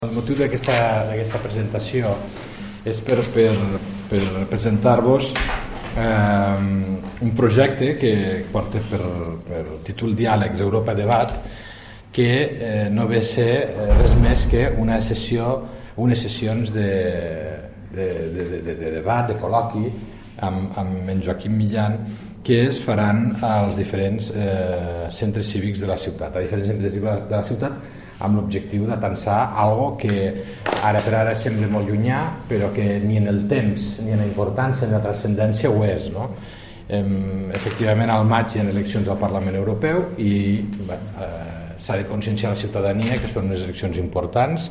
El motiu d'aquesta presentació és per presentar-vos un projecte que porta per títol Diàlegs Europa Debat, que no ve a ser res més que unes sessions de debat, de col·loqui amb en Joaquim Millan, que es faran als diferents centres cívics de la ciutat, a diferents centres cívics de la ciutat, amb l'objectiu d'atansar algo que ara per ara sembla molt llunyà, però que ni en el temps, ni en la importància, ni en la transcendència ho és, no? Efectivament, al maig hi ha eleccions al Parlament Europeu i s'ha de conscienciar la ciutadania que són unes eleccions importants